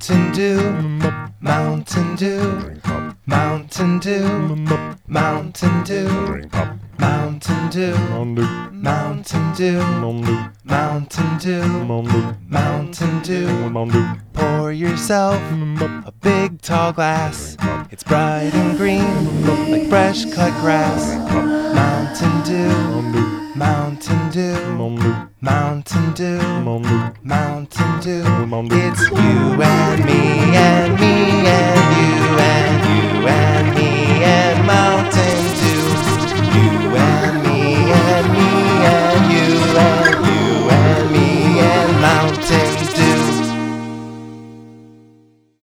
Mountain Dew, Mountain Dew, Mountain Dew, Mountain Dew, Mountain Dew, Mountain Dew, Mountain Dew, Mountain Dew. Pour yourself a big tall glass. It's bright and green like fresh cut grass. Mountain